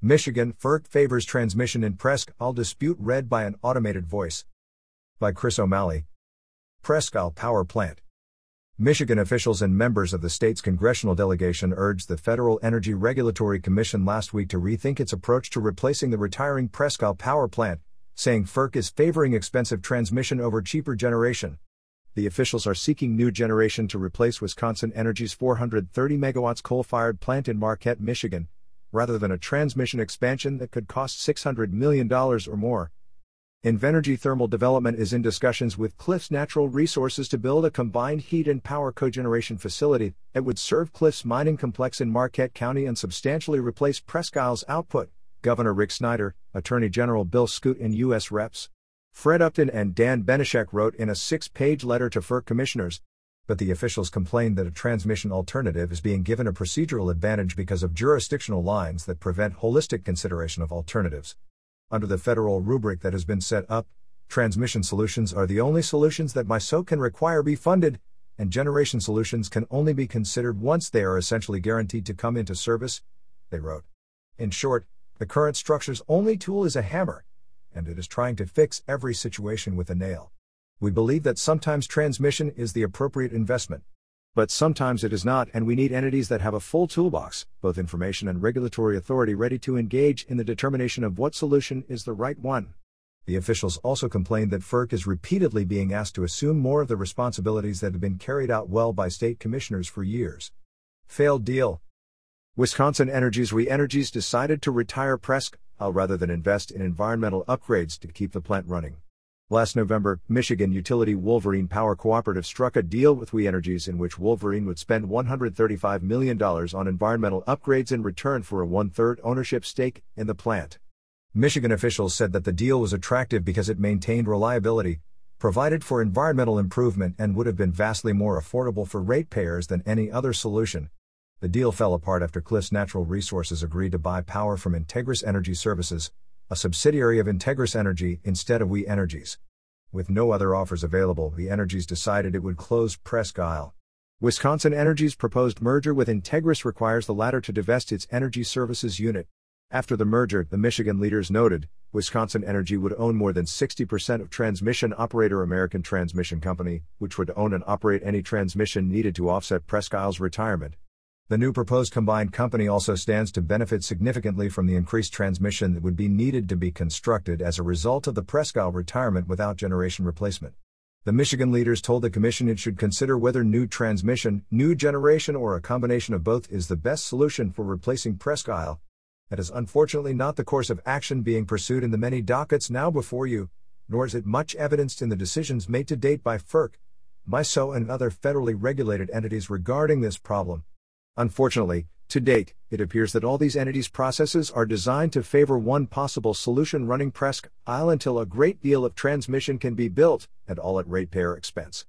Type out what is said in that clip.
Michigan, FERC favors transmission in Presque Isle dispute read by an automated voice. By Chris O'Malley. Presque Isle Power Plant. Michigan officials and members of the state's congressional delegation urged the Federal Energy Regulatory Commission last week to rethink its approach to replacing the retiring Presque Isle Power Plant, saying FERC is favoring expensive transmission over cheaper generation. The officials are seeking new generation to replace Wisconsin Energy's 430 megawatts coal-fired plant in Marquette, Michigan, rather than a transmission expansion that could cost $600 million or more. Invenergy Thermal Development is in discussions with Cliffs Natural Resources to build a combined heat and power cogeneration facility that would serve Cliffs Mining Complex in Marquette County and substantially replace Presque Isle's output, Governor Rick Snyder, Attorney General Bill Scoot and U.S. Reps. Fred Upton and Dan Benishek wrote in a 6-page letter to FERC commissioners, but the officials complained that a transmission alternative is being given a procedural advantage because of jurisdictional lines that prevent holistic consideration of alternatives. Under the federal rubric that has been set up, transmission solutions are the only solutions that MISO can require be funded, and generation solutions can only be considered once they are essentially guaranteed to come into service, they wrote. In short, the current structure's only tool is a hammer, and it is trying to fix every situation with a nail. We believe that sometimes transmission is the appropriate investment. But sometimes it is not, and we need entities that have a full toolbox, both information and regulatory authority, ready to engage in the determination of what solution is the right one. The officials also complained that FERC is repeatedly being asked to assume more of the responsibilities that have been carried out well by state commissioners for years. Failed deal. Wisconsin Energy's Re-Energies decided to retire Presque Isle rather than invest in environmental upgrades to keep the plant running. Last November, Michigan utility Wolverine Power Cooperative struck a deal with We-Energies in which Wolverine would spend $135 million on environmental upgrades in return for a one-third ownership stake in the plant. Michigan officials said that the deal was attractive because it maintained reliability, provided for environmental improvement, and would have been vastly more affordable for ratepayers than any other solution. The deal fell apart after Cliffs Natural Resources agreed to buy power from Integris Energy Services, a subsidiary of Integris Energy, instead of We-Energies. With no other offers available, We-Energies decided it would close Presque Isle. Wisconsin Energy's proposed merger with Integris requires the latter to divest its energy services unit. After the merger, the Michigan leaders noted, Wisconsin Energy would own more than 60% of transmission operator American Transmission Company, which would own and operate any transmission needed to offset Presque Isle's retirement. The new proposed combined company also stands to benefit significantly from the increased transmission that would be needed to be constructed as a result of the Presque Isle retirement without generation replacement. The Michigan leaders told the commission it should consider whether new transmission, new generation, or a combination of both is the best solution for replacing Presque Isle. That is unfortunately not the course of action being pursued in the many dockets now before you, nor is it much evidenced in the decisions made to date by FERC, MISO, and other federally regulated entities regarding this problem. Unfortunately, to date, it appears that all these entities' processes are designed to favor one possible solution, running Presque Isle until a great deal of transmission can be built, and all at ratepayer expense.